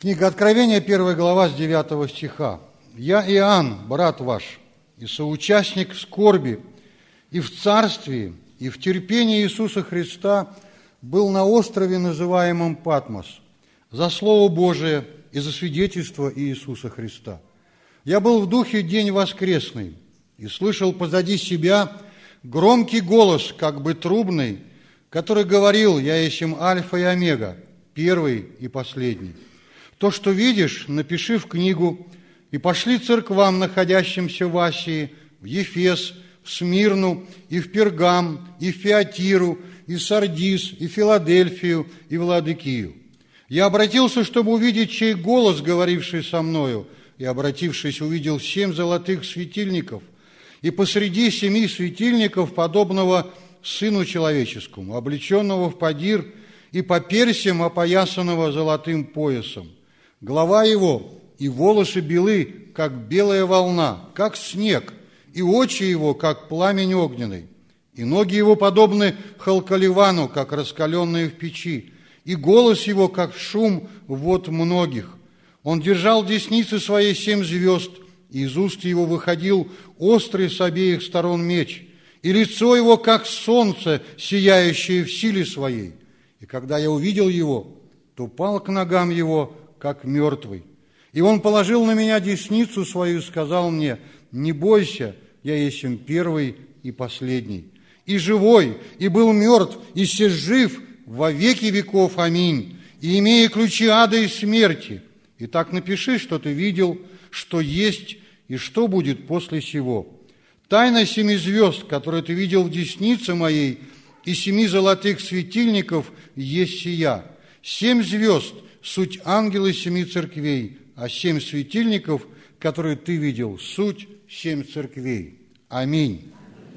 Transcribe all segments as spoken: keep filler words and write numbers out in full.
Книга Откровения, первая глава, с девятого стиха. «Я, Иоанн, брат ваш, и соучастник в скорби, и в царствии, и в терпении Иисуса Христа, был на острове, называемом Патмос, за Слово Божие и за свидетельство Иисуса Христа. Я был в духе день воскресный, и слышал позади себя громкий голос, как бы трубный, который говорил: «Я есмь Альфа и Омега, первый и последний. То, что видишь, напиши в книгу, и пошли церквам, находящимся в Асии, в Ефес, в Смирну, и в Пергам, и в Фиатиру, и в Сардис, и в Филадельфию, и в Ладикию. Я обратился, чтобы увидеть, чей голос, говоривший со мною, и, обратившись, увидел семь золотых светильников, и посреди семи светильников, подобного Сыну Человеческому, облеченного в подир и по персям опоясанного золотым поясом. Голова его и волосы белы, как белая волна, как снег, и очи его, как пламень огненный, и ноги его подобны халкаливану, как раскаленные в печи, и голос его, как шум вод многих. Он держал в деснице своей семь звезд, и из уст его выходил острый с обеих сторон меч, и лицо его, как солнце, сияющее в силе своей. И когда я увидел его, то пал к ногам его, как мертвый. И он положил на меня десницу свою и сказал мне: не бойся, я есмь первый и последний, и живой, и был мертв, и се жив во веки веков. Аминь. И имея ключи ада и смерти. И так напиши, что ты видел, что есть и что будет после сего. Тайна семи звезд, которые ты видел в деснице моей, и семи золотых светильников есть сия. Семь звезд – суть ангелы семи церквей, а семь светильников, которые ты видел, суть семь церквей. Аминь.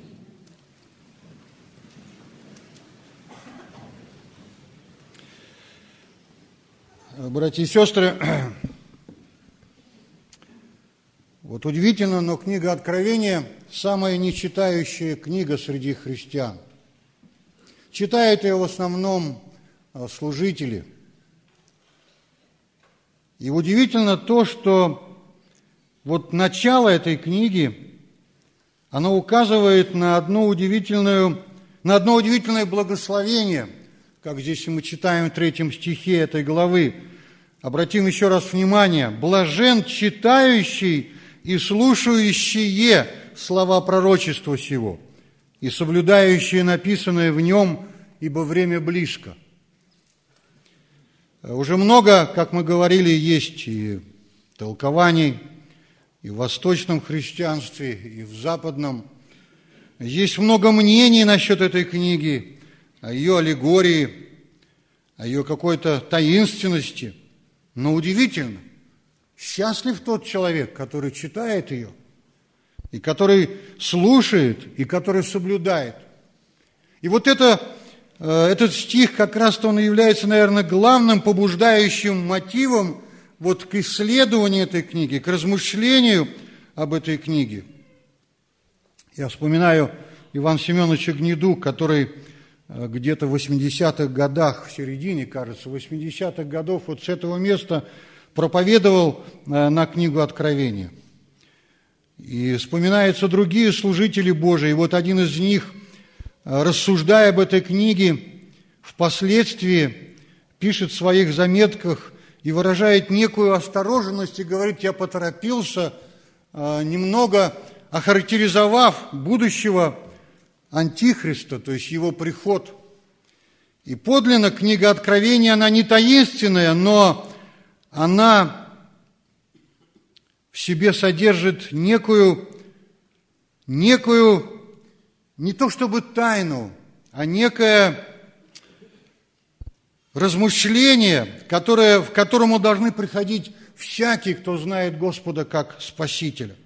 Братья и сестры, вот удивительно, но книга Откровения – самая нечитающая книга среди христиан. Читают ее в основном служители. И удивительно то, что вот начало этой книги, оно указывает на одну удивительную, на одно удивительное благословение, как здесь мы читаем в третьем стихе этой главы. Обратим еще раз внимание: «Блажен читающий и слушающие слова пророчества сего, и соблюдающие написанное в нем, ибо время близко». Уже много, как мы говорили, есть и толкований, и в восточном христианстве, и в западном. Есть много мнений насчет этой книги, о ее аллегории, о ее какой-то таинственности. Но удивительно, счастлив тот человек, который читает ее, и который слушает, и который соблюдает. И вот это, этот стих как раз-то он и является, наверное, главным побуждающим мотивом вот к исследованию этой книги, к размышлению об этой книге. Я вспоминаю Ивана Семеновича Гнеду, который где-то в восьмидесятых годах, в середине, кажется, восьмидесятых годов, вот с этого места проповедовал на книгу Откровения. И вспоминаются другие служители Божии. И вот один из них, рассуждая об этой книге, впоследствии пишет в своих заметках и выражает некую осторожность и говорит: я поторопился, немного охарактеризовав будущего Антихриста, то есть его приход. И подлинно книга Откровения, она не таинственная, но она в себе содержит некую, некую, не то чтобы тайну, а некое размышление, которое, в которому должны приходить всякий, кто знает Господа как Спасителя.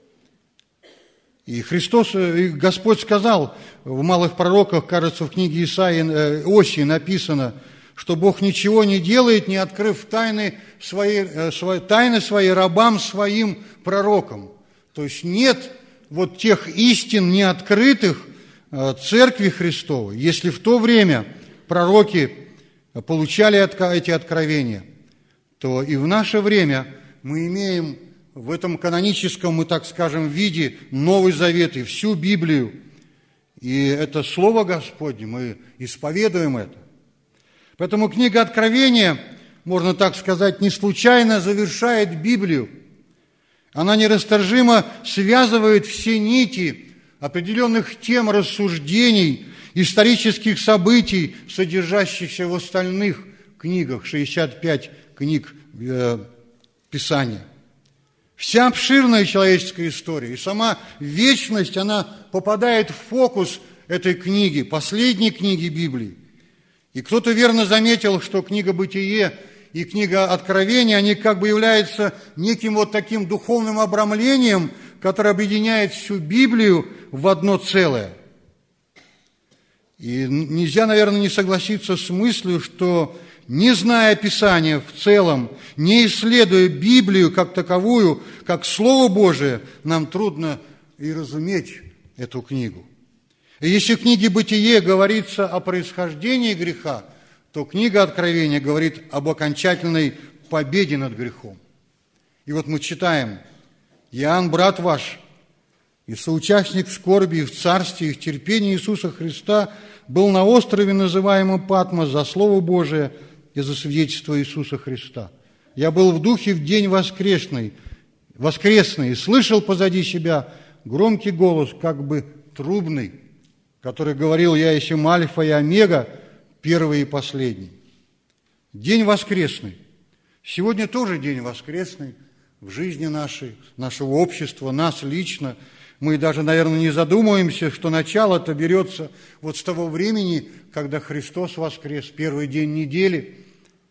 И Христос, и Господь сказал в малых пророках, кажется, в книге Исаии, Осии написано, что Бог ничего не делает, не открыв тайны своей, своей, тайны своей рабам своим пророкам. То есть нет вот тех истин неоткрытых Церкви Христовой, если в то время пророки получали эти откровения, то и в наше время мы имеем в этом каноническом, мы так скажем, виде Новый Завет и всю Библию. И это Слово Господне, мы исповедуем это. Поэтому книга Откровения, можно так сказать, не случайно завершает Библию. Она нерасторжимо связывает все нити определенных тем рассуждений, исторических событий, содержащихся в остальных книгах, шестьдесят пять книг э, Писания. Вся обширная человеческая история и сама вечность, она попадает в фокус этой книги, последней книги Библии. И кто-то верно заметил, что книга «Бытие» и книга «Откровение», они как бы являются неким вот таким духовным обрамлением, которое объединяет всю Библию в одно целое. И нельзя, наверное, не согласиться с мыслью, что, не зная Писания в целом, не исследуя Библию как таковую, как Слово Божие, нам трудно и разуметь эту книгу. И если в книге «Бытие» говорится о происхождении греха, то книга Откровения говорит об окончательной победе над грехом. И вот мы читаем: «Иоанн, брат ваш, и соучастник в скорби и в царстве и в терпении Иисуса Христа, был на острове, называемом Патмос, за Слово Божие и за свидетельство Иисуса Христа. Я был в духе в день воскресный, воскресный и слышал позади себя громкий голос, как бы трубный, который говорил: я есть Альфа и Омега, первый и последний». День воскресный. Сегодня тоже день воскресный в жизни нашей, нашего общества, нас лично. Мы даже, наверное, не задумываемся, что начало-то берется вот с того времени, когда Христос воскрес, первый день недели.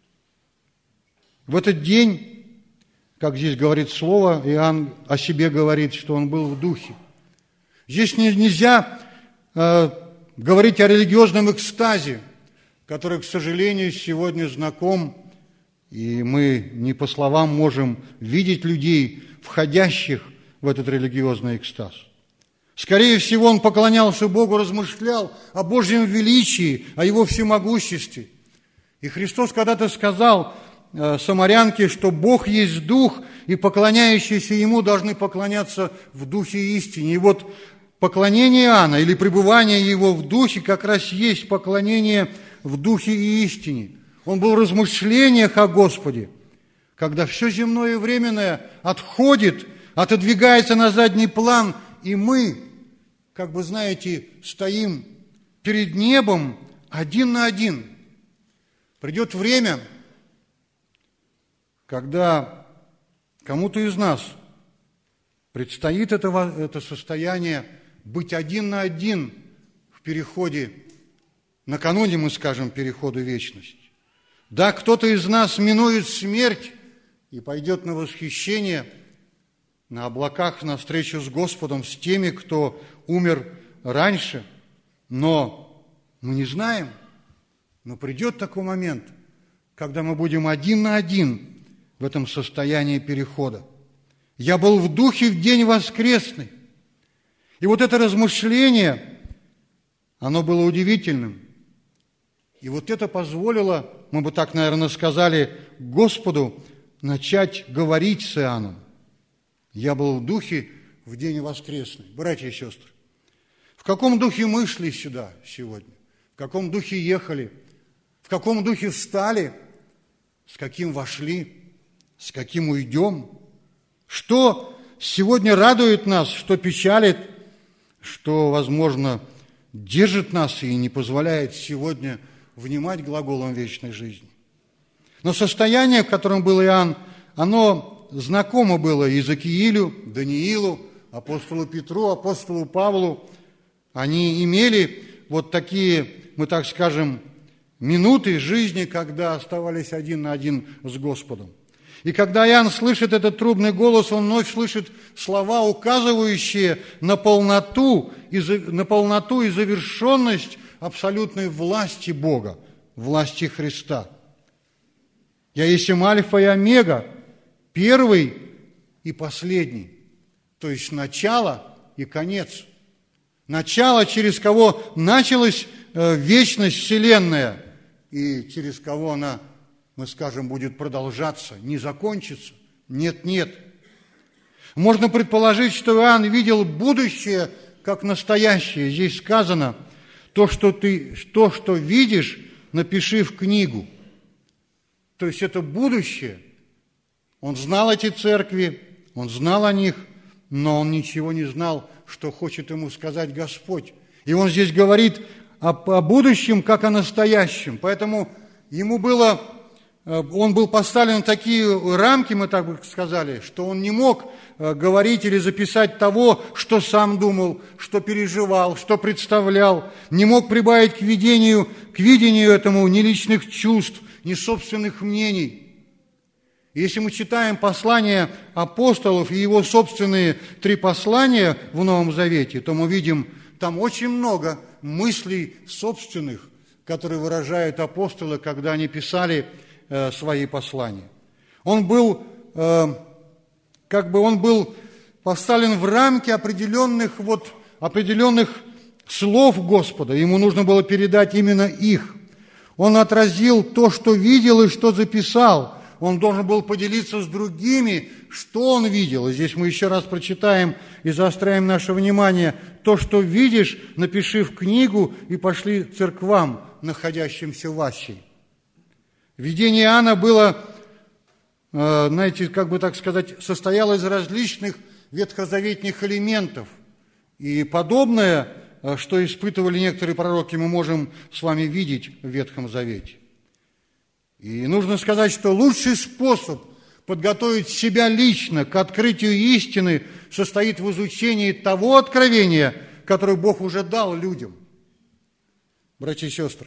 В этот день, как здесь говорит Слово, Иоанн о себе говорит, что он был в духе. Здесь нельзя э, говорить о религиозном экстазе, который, к сожалению, сегодня знаком, и мы не по словам можем видеть людей, входящих в этот религиозный экстаз. Скорее всего, он поклонялся Богу, размышлял о Божьем величии, о Его всемогуществе. И Христос когда-то сказал э, самарянке, что Бог есть Дух, и поклоняющиеся Ему должны поклоняться в Духе и истине. И вот поклонение Иоанна или пребывание его в Духе как раз есть поклонение в Духе и истине. Он был в размышлениях о Господе, когда все земное и временное отходит, отодвигается на задний план, и мы, как бы, знаете, стоим перед небом один на один. Придет время, когда кому-то из нас предстоит это, это состояние быть один на один в переходе, накануне, мы скажем, перехода в вечность. Да, кто-то из нас минует смерть и пойдет на восхищение, на облаках, на встречу с Господом, с теми, кто умер раньше. Но мы не знаем, но придет такой момент, когда мы будем один на один в этом состоянии перехода. Я был в духе в день воскресный. И вот это размышление, оно было удивительным. И вот это позволило, мы бы так, наверное, сказали, Господу начать говорить с Иоанном. Я был в духе в день воскресный. Братья и сестры, в каком духе мы шли сюда сегодня? В каком духе ехали? В каком духе встали? С каким вошли? С каким уйдем? Что сегодня радует нас, что печалит, что, возможно, держит нас и не позволяет сегодня внимать глаголам вечной жизни. Но состояние, в котором был Иоанн, оно знакомо было Иезекиилю, Даниилу, апостолу Петру, апостолу Павлу. Они имели вот такие, мы так скажем, минуты жизни, когда оставались один на один с Господом. И когда Иоанн слышит этот трубный голос, он вновь слышит слова, указывающие на полноту и, на полноту и завершенность абсолютной власти Бога, власти Христа. «Я есть Альфа и Омега, первый и последний», то есть начало и конец. Начало, через кого началась вечность вселенная, и через кого она мы скажем, будет продолжаться, не закончится. Нет, нет. Можно предположить, что Иоанн видел будущее как настоящее. Здесь сказано, то, что ты, то, что видишь, напиши в книгу. То есть это будущее. Он знал эти церкви, он знал о них, но он ничего не знал, что хочет ему сказать Господь. И он здесь говорит о, о будущем, как о настоящем. Поэтому ему было, он был поставлен в такие рамки, мы так бы сказали, что он не мог говорить или записать того, что сам думал, что переживал, что представлял. Не мог прибавить к видению, к видению этому ни личных чувств, ни собственных мнений. Если мы читаем послания апостолов и его собственные три послания в Новом Завете, то мы видим там очень много мыслей собственных, которые выражают апостолы, когда они писали э, свои послания. Он был, э, как бы он был поставлен в рамки определенных, вот, определенных слов Господа. Ему нужно было передать именно их. Он отразил то, что видел и что записал. Он должен был поделиться с другими, что он видел. И здесь мы еще раз прочитаем и заостряем наше внимание. То, что видишь, напиши в книгу и пошли церквам, находящимся в Асии. Видение Иоанна было, знаете, как бы так сказать, состояло из различных ветхозаветных элементов. И подобное, что испытывали некоторые пророки, мы можем с вами видеть в Ветхом Завете. И нужно сказать, что лучший способ подготовить себя лично к открытию истины состоит в изучении того откровения, которое Бог уже дал людям. Братья и сестры,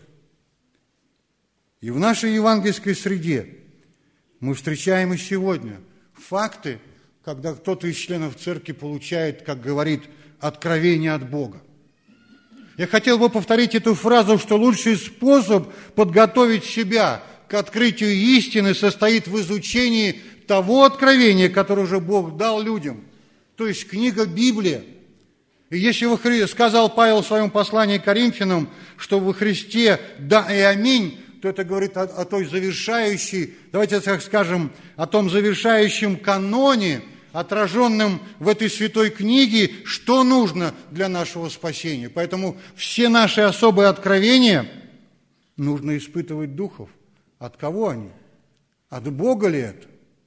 и в нашей евангельской среде мы встречаем и сегодня факты, когда кто-то из членов церкви получает, как говорит, откровение от Бога. Я хотел бы повторить эту фразу, что лучший способ подготовить себя к открытию истины состоит в изучении того откровения, которое уже Бог дал людям, то есть книга Библия. И если во Хри... сказал Павел в своем послании к Коринфянам, что во Христе да и аминь, то это говорит о, о той завершающей, давайте так скажем, о том завершающем каноне, отраженном в этой святой книге, что нужно для нашего спасения. Поэтому все наши особые откровения нужно испытывать духов. От кого они? От Бога ли это?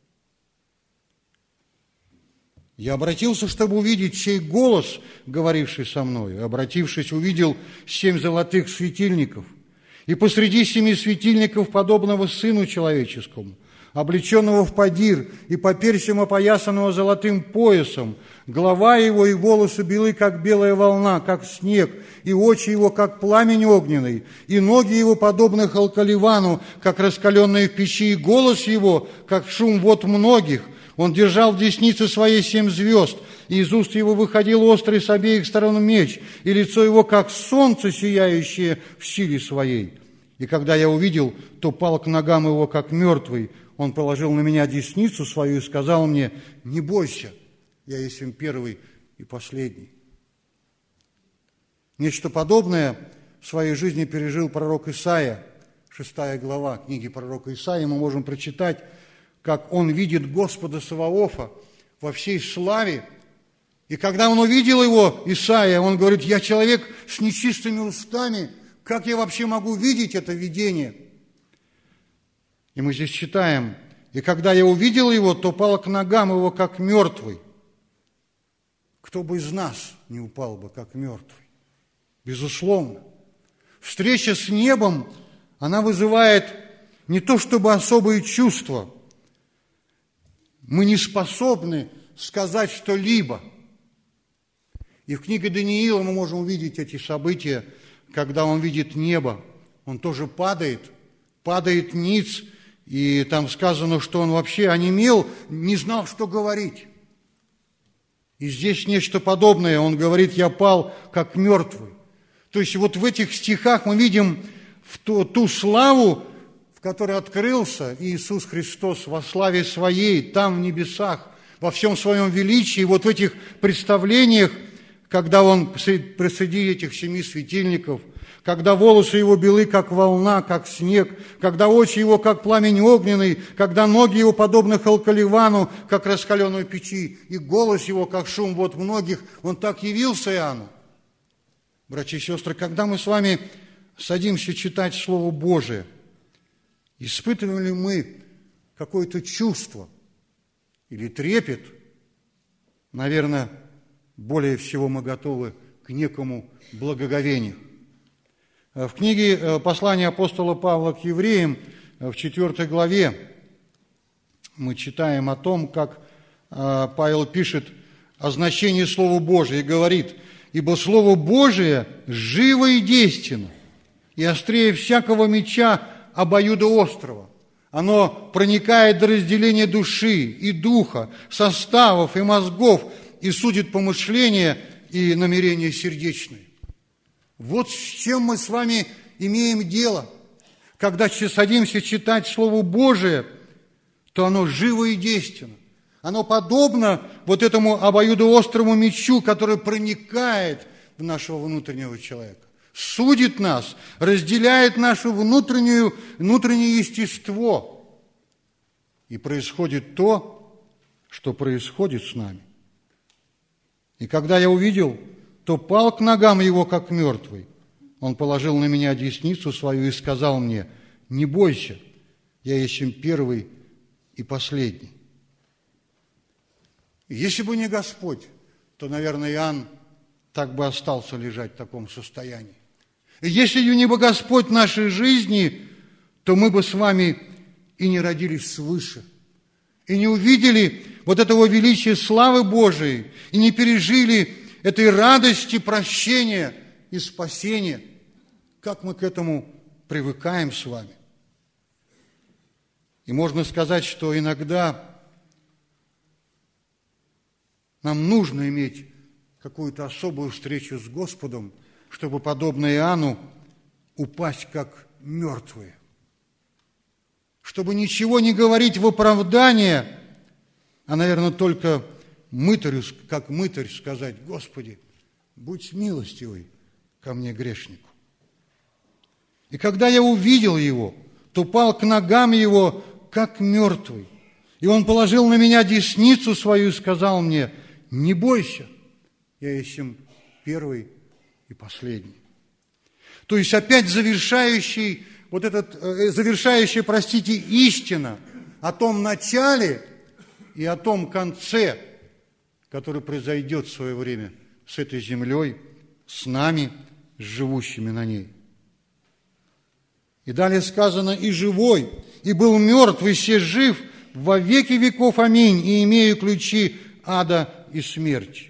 Я обратился, чтобы увидеть, чей голос, говоривший со мной. Обратившись, увидел семь золотых светильников. И посреди семи светильников, подобного Сыну Человеческому, облеченного в подир и по персям опоясанного золотым поясом, голова его и волосы белы, как белая волна, как снег, и очи его, как пламень огненный, и ноги его, подобны халкаливану, как раскаленные в печи, и голос его, как шум вод многих. Он держал в деснице своей семь звезд, и из уст его выходил острый с обеих сторон меч, и лицо его, как солнце, сияющее в силе своей. И когда я увидел, то пал к ногам его, как мертвый. Он положил на меня десницу свою и сказал мне: не бойся, я есть им первый и последний. Нечто подобное в своей жизни пережил пророк Исаия, шестая глава книги пророка Исаии. Мы можем прочитать, как он видит Господа Саваофа во всей славе. И когда он увидел его, Исаия, он говорит: я человек с нечистыми устами, как я вообще могу видеть это видение? И мы здесь читаем: и когда я увидел его, то пал к ногам его, как мертвый. Кто бы из нас не упал бы, как мертвый? Безусловно. Встреча с небом, она вызывает не то чтобы особые чувства. Мы не способны сказать что-либо. И в книге Даниила мы можем увидеть эти события, когда он видит небо. Он тоже падает, падает ниц, и там сказано, что он вообще онемел, не знал, что говорить. И здесь нечто подобное. Он говорит: я пал, как мертвый. То есть вот в этих стихах мы видим в ту, ту славу, в которой открылся Иисус Христос во славе Своей, там в небесах, во всем Своем величии. Вот в этих представлениях когда он посреди этих семи светильников, когда волосы его белы, как волна, как снег, когда очи его, как пламень огненный, когда ноги его подобны халкаливану, как раскаленной печи, и голос его, как шум вод многих, он так явился Иоанну. Братья и сестры, когда мы с вами садимся читать Слово Божие, испытываем ли мы какое-то чувство или трепет? Наверное, более всего мы готовы к некому благоговению. В книге послания апостола Павла к евреям в четвёртой главе мы читаем о том, как Павел пишет о значении Слова Божия и говорит: «Ибо Слово Божие живо и действенно, и острее всякого меча обоюдоострого. Оно проникает до разделения души и духа, составов и мозгов, и судит помышления и намерения сердечные». Вот с чем мы с вами имеем дело. Когда садимся читать Слово Божие, то оно живо и действенно. Оно подобно вот этому обоюдоострому мечу, который проникает в нашего внутреннего человека, судит нас, разделяет наше внутреннее, внутреннее естество. И происходит то, что происходит с нами. И когда я увидел, то пал к ногам его, как мертвый. Он положил на меня десницу свою и сказал мне: «Не бойся, я есть первый и последний». Если бы не Господь, то, наверное, Иоанн так бы остался лежать в таком состоянии. И если бы не бы Господь в нашей жизни, то мы бы с вами и не родились свыше, и не увидели вот этого величия славы Божией, и не пережили этой радости прощения и спасения. Как мы к этому привыкаем с вами. И можно сказать, что иногда нам нужно иметь какую-то особую встречу с Господом, чтобы, подобно Иоанну, упасть как мертвые. Чтобы ничего не говорить в оправдание, а, наверное, только мытарю, как мытарь сказать: «Господи, будь милостивый ко мне, грешнику». И когда я увидел его, то пал к ногам его, как мертвый. И он положил на меня десницу свою и сказал мне: «Не бойся, я есть первый и последний». То есть опять завершающий, вот этот, завершающая, простите, истина о том начале и о том конце, который произойдет в свое время с этой землей, с нами, с живущими на ней. И далее сказано: «И живой, и был мертв, и се жив во веки веков, аминь, и имею ключи ада и смерти».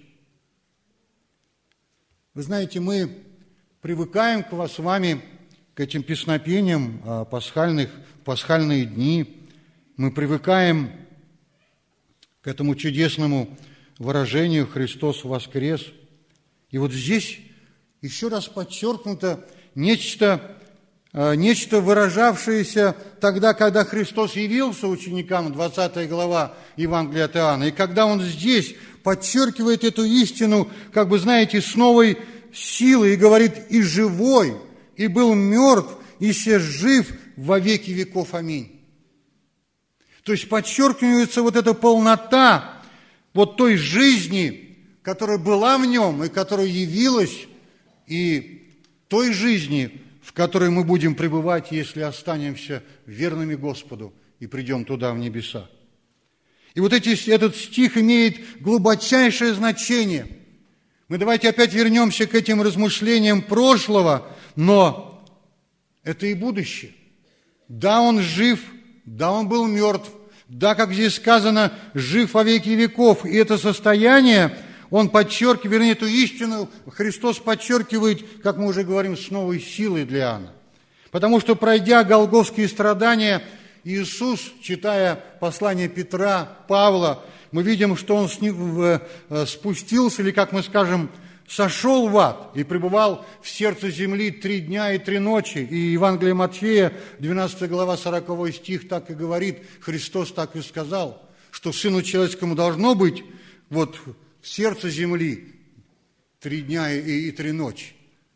Вы знаете, мы привыкаем к вас с вами, к этим песнопениям пасхальных, пасхальные дни. Мы привыкаем к этому чудесному выражению «Христос воскрес». И вот здесь еще раз подчеркнуто нечто, нечто выражавшееся тогда, когда Христос явился ученикам, двадцатая глава Евангелия от Иоанна. И когда Он здесь подчеркивает эту истину, как бы, знаете, с новой силой, и говорит: «И живой, и был мертв, и се жив во веки веков, аминь». То есть подчеркивается вот эта полнота вот той жизни, которая была в нем и которая явилась, и той жизни, в которой мы будем пребывать, если останемся верными Господу и придем туда, в небеса. И вот эти, этот стих имеет глубочайшее значение. Мы давайте опять вернемся к этим размышлениям прошлого, но это и будущее. Да, он жив, да, он был мертв, да, как здесь сказано, жив во веки веков. И это состояние, он подчеркивает, вернее, эту истину Христос подчеркивает, как мы уже говорим, с новой силой для Иоанна. Потому что, пройдя голгофские страдания, Иисус, читая послание Петра, Павла, мы видим, что Он спустился, или, как мы скажем, сошел в ад и пребывал в сердце земли три дня и три ночи. И Евангелие Матфея, двенадцатая глава, сороковой стих так и говорит, Христос так и сказал, что Сыну Человеческому должно быть вот в сердце земли три дня и, и три ночи.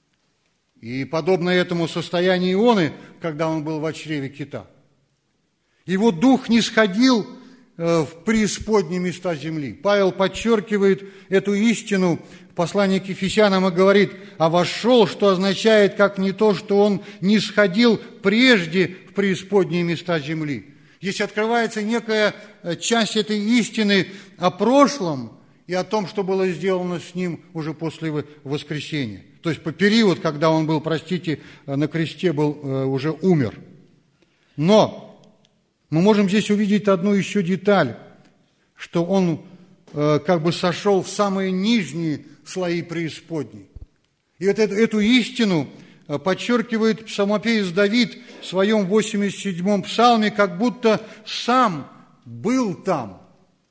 И подобно этому состоянию Ионы, когда он был в чреве кита. Его дух не сходил в преисподние места земли. Павел подчеркивает эту истину в послании к Ефесянам и говорит: «А вошел», что означает как не то, что он не сходил прежде в преисподние места земли. Здесь открывается некая часть этой истины о прошлом и о том, что было сделано с ним уже после воскресения. То есть по период, когда он был, простите, на кресте, был уже умер. Но мы можем здесь увидеть одну еще деталь, что он э, как бы сошел в самые нижние слои преисподней. И вот эту, эту истину подчеркивает псалмопевец Давид в своем восемьдесят седьмом псалме, как будто сам был там.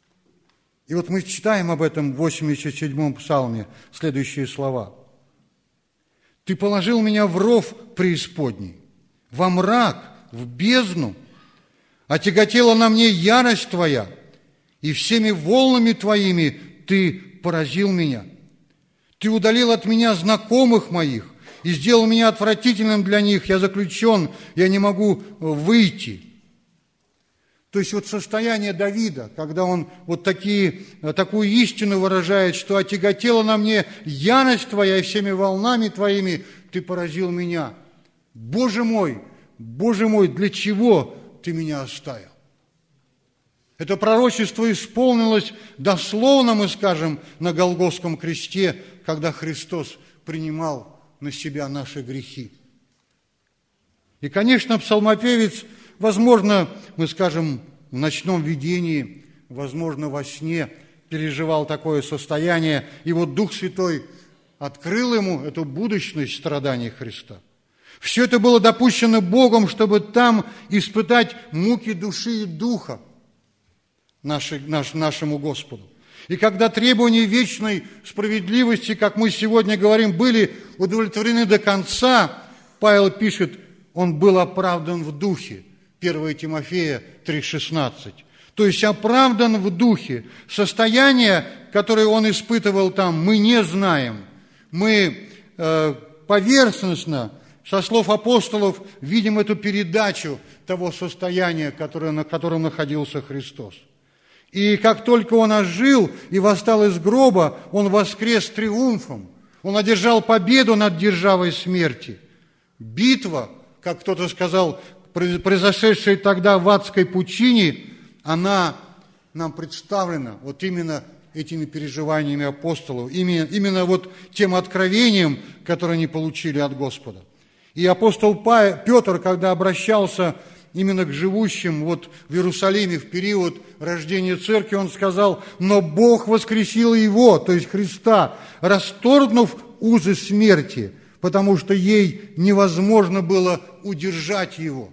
И вот мы читаем об этом в восемьдесят седьмом псалме следующие слова. «Ты положил меня в ров преисподней, во мрак, в бездну, отяготела на мне ярость Твоя, и всеми волнами Твоими Ты поразил меня. Ты удалил от меня знакомых моих и сделал меня отвратительным для них. Я заключен, я не могу выйти». То есть вот состояние Давида, когда он вот такие, такую истину выражает, что отяготела на мне ярость Твоя, и всеми волнами Твоими Ты поразил меня. Боже мой, Боже мой, для чего Ты меня оставил? Это пророчество исполнилось дословно, мы скажем, на Голгофском кресте, когда Христос принимал на себя наши грехи. И, конечно, псалмопевец, возможно, мы скажем, в ночном видении, возможно, во сне переживал такое состояние, и вот Дух Святой открыл ему эту будущность страданий Христа. Все это было допущено Богом, чтобы там испытать муки души и духа нашей, наш, нашему Господу. И когда требования вечной справедливости, как мы сегодня говорим, были удовлетворены до конца, Павел пишет, он был оправдан в духе. первое Тимофея три шестнадцать. То есть оправдан в духе. Состояние, которое он испытывал там, мы не знаем. Мы э, поверхностно, со слов апостолов, видим эту передачу того состояния, которое, на котором находился Христос. И как только Он ожил и восстал из гроба, Он воскрес триумфом. Он одержал победу над державой смерти. Битва, как кто-то сказал, произошедшая тогда в адской пучине, она нам представлена вот именно этими переживаниями апостолов, именно, именно вот тем откровением, которое они получили от Господа. И апостол Петр, когда обращался именно к живущим вот в Иерусалиме в период рождения церкви, он сказал: «Но Бог воскресил Его», то есть Христа, расторгнув узы смерти, потому что ей невозможно было удержать Его.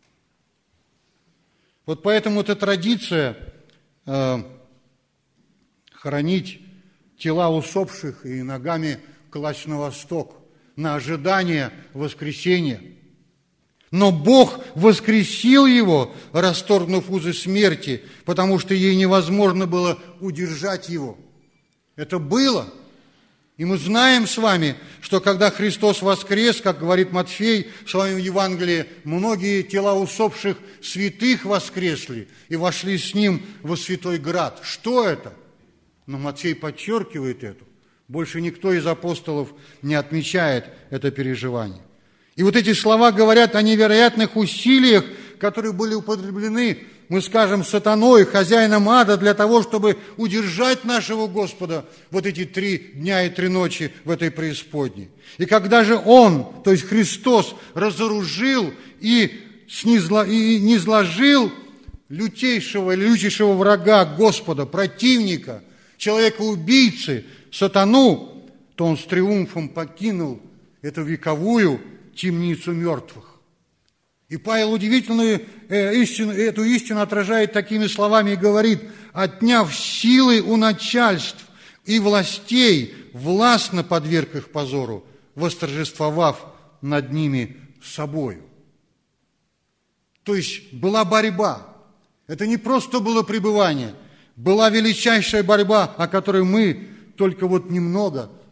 Вот поэтому эта традиция э, хоронить тела усопших и ногами класть на восток, на ожидание воскресения. Но Бог воскресил Его, расторгнув узы смерти, потому что ей невозможно было удержать Его. Это было. И мы знаем с вами, что когда Христос воскрес, как говорит Матфей в своем Евангелии, многие тела усопших святых воскресли и вошли с Ним во Святой Град. Что это? Но Матфей подчеркивает это. Больше никто из апостолов не отмечает это переживание. И вот эти слова говорят о невероятных усилиях, которые были употреблены, мы скажем, сатаной, хозяином ада, для того, чтобы удержать нашего Господа вот эти три дня и три ночи в этой преисподней. И когда же Он, то есть Христос, разоружил и низложил лютейшего, лютейшего врага Господа, противника, человека-убийцы, сатану, то Он с триумфом покинул эту вековую темницу мертвых. И Павел удивительную истину, эту истину отражает такими словами и говорит: «Отняв силы у начальств и властей, властно подверг их позору, восторжествовав над ними собою». То есть была борьба. Это не просто было пребывание, была величайшая борьба, о которой мы только вот немного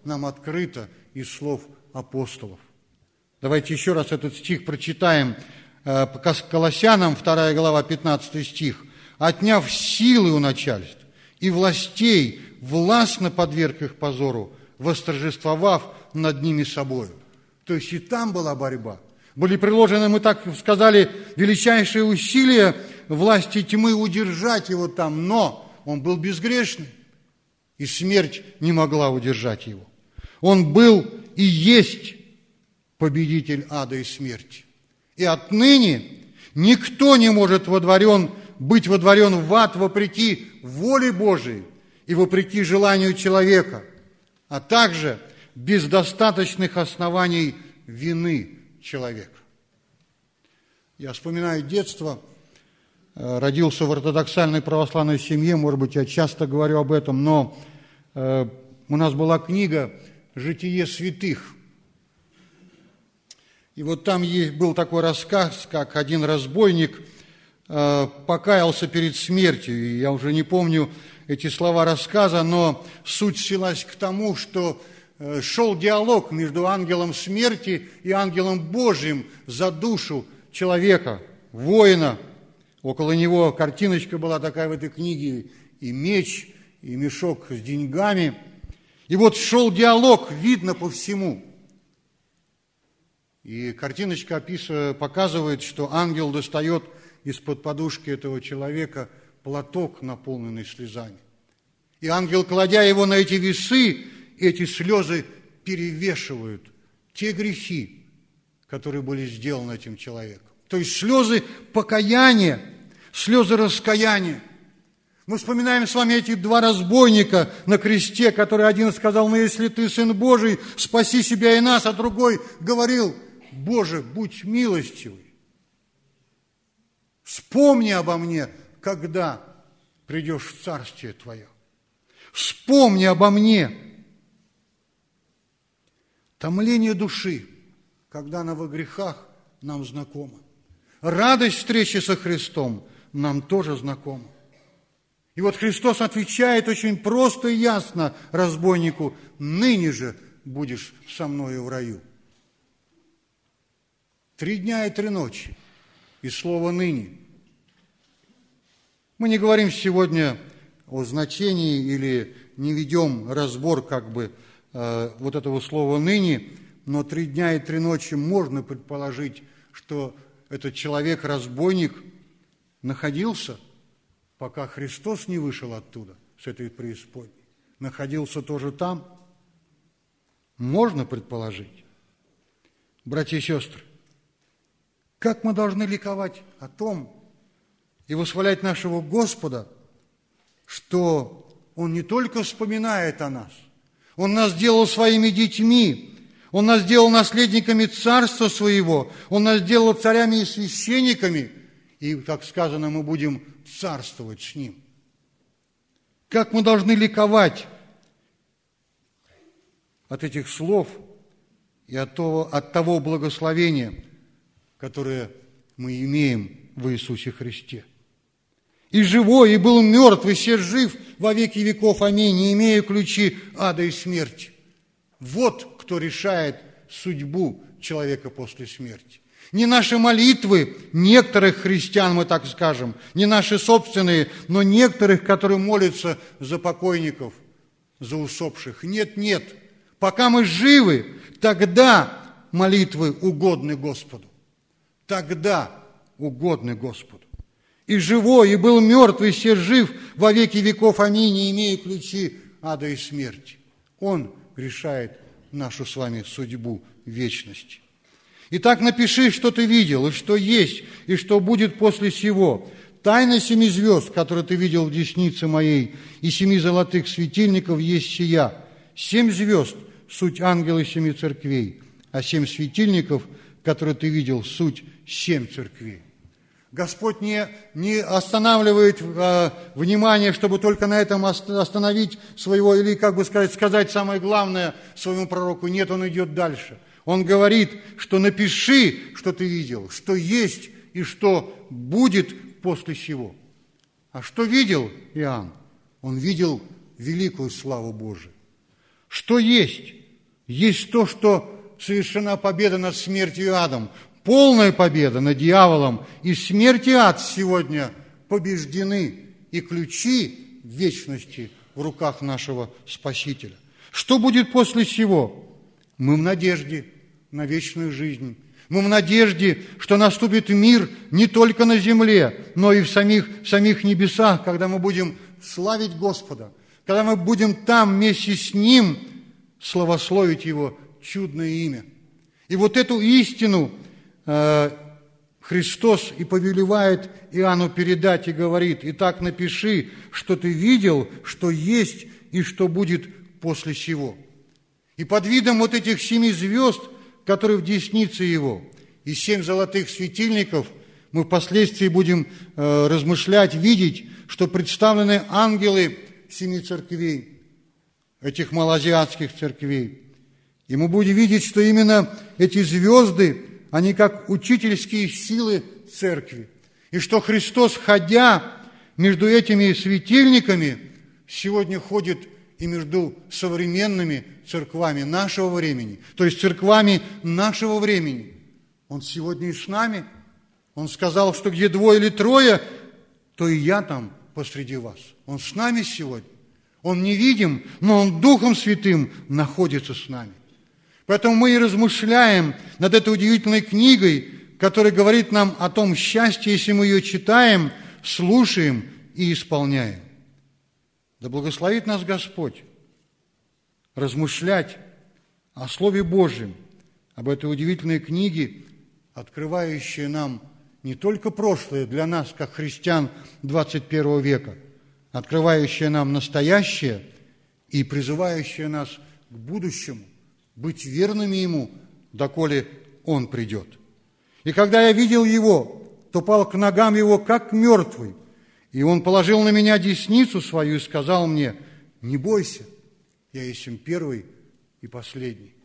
нам открыто из слов апостолов. Давайте еще раз этот стих прочитаем. Колоссянам, вторая глава, пятнадцатый стих. «Отняв силы у начальств и властей, властно подверг их позору, восторжествовав над ними собою». То есть и там была борьба. Были приложены, мы так сказали, величайшие усилия власти тьмы удержать его там, но он был безгрешный, и смерть не могла удержать его. Он был и есть победитель ада и смерти. И отныне никто не может водворен, быть водворен в ад вопреки воле Божией и вопреки желанию человека, а также без достаточных оснований вины человека. Я вспоминаю детство, родился в ортодоксальной православной семье, может быть, я часто говорю об этом, но э, у нас была книга «Житие святых». И вот там есть, был такой рассказ, как один разбойник э, покаялся перед смертью. И я уже не помню эти слова рассказа, но суть свелась к тому, что э, шел диалог между ангелом смерти и ангелом Божьим за душу человека, воина. Около него картиночка была такая в этой книге, и меч, и мешок с деньгами. И вот шел диалог, видно по всему. И картиночка описывает, показывает, что ангел достает из-под подушки этого человека платок, наполненный слезами. И ангел, кладя его на эти весы, эти слезы перевешивают те грехи, которые были сделаны этим человеком. То есть слезы покаяния, слезы раскаяния. Мы вспоминаем с вами эти два разбойника на кресте, которые один сказал: «Ну, если ты Сын Божий, спаси себя и нас», а другой говорил: «Боже, будь милостивый, вспомни обо мне, когда придешь в Царствие Твое. Вспомни обо мне». Томление души, когда она во грехах, нам знакомо. Радость встречи со Христом нам тоже знакома. И вот Христос отвечает очень просто и ясно разбойнику: «Ныне же будешь со мною в раю». Три дня и три ночи. И слово «ныне». Мы не говорим сегодня о значении или не ведем разбор как бы э, вот этого слова «ныне», но три дня и три ночи можно предположить, что этот человек-разбойник находился, пока Христос не вышел оттуда, с этой преисподней. Находился тоже там. Можно предположить. Братья и сестры, как мы должны ликовать о том и восхвалять нашего Господа, что Он не только вспоминает о нас, Он нас сделал своими детьми, Он нас сделал наследниками Царства Своего, Он нас сделал царями и священниками, и, как сказано, мы будем царствовать с Ним. Как мы должны ликовать от этих слов и от того, от того благословения, которое мы имеем в Иисусе Христе. «И живой, и был мертв, и се жив во веки веков, аминь, не имея ключи ада и смерти». Вот кто решает судьбу человека после смерти. Не наши молитвы, некоторых христиан, мы так скажем, не наши собственные, но некоторых, которые молятся за покойников, за усопших. Нет, нет. Пока мы живы, тогда молитвы угодны Господу. Тогда угодны Господу. «И живой, и был мертв, и се жив во веки веков, аминь, не имея ключи ада и смерти». Он решает нашу с вами судьбу вечности. Итак, напиши, что ты видел, и что есть, и что будет после сего. Тайна семи звезд, которые ты видел в деснице моей, и семи золотых светильников есть сия. Семь звезд – суть ангелы семи церквей, а семь светильников, которые ты видел, суть семь церквей. Господь не, не останавливает э, внимание, чтобы только на этом остановить своего, или, как бы сказать, сказать самое главное своему пророку. Нет, он идет дальше. Он говорит, что напиши, что ты видел, что есть и что будет после сего. А что видел Иоанн? Он видел великую славу Божию. Что есть? Есть то, что совершена победа над смертью и адом, полная победа над дьяволом, и смерть и ад сегодня побеждены, и ключи вечности в руках нашего Спасителя. Что будет после сего? Мы в надежде на вечную жизнь. Мы в надежде, что наступит мир не только на земле, но и в самих, в самих небесах, когда мы будем славить Господа, когда мы будем там вместе с Ним славословить Его чудное имя. И вот эту истину э, Христос и повелевает Иоанну передать и говорит: «Итак, напиши, что ты видел, что есть и что будет после сего». И под видом вот этих семи звезд, которые в деснице Его, и семь золотых светильников, мы впоследствии будем э, размышлять, видеть, что представлены ангелы семи церквей, этих малоазиатских церквей. И мы будем видеть, что именно эти звезды, они как учительские силы церкви. И что Христос, ходя между этими светильниками, сегодня ходит и между современными церквами нашего времени, то есть церквами нашего времени. Он сегодня и с нами. Он сказал, что где двое или трое, то и я там посреди вас. Он с нами сегодня. Он невидим, но Он Духом Святым находится с нами. Поэтому мы и размышляем над этой удивительной книгой, которая говорит нам о том счастье, если мы ее читаем, слушаем и исполняем. Да благословит нас Господь размышлять о Слове Божьем, об этой удивительной книге, открывающей нам не только прошлое для нас, как христиан двадцать первого века, открывающая нам настоящее и призывающая нас к будущему, быть верными Ему, доколе Он придет. И когда я видел Его, то пал к ногам Его, как мертвый, и Он положил на меня десницу свою и сказал мне: «Не бойся, я есть первый и последний».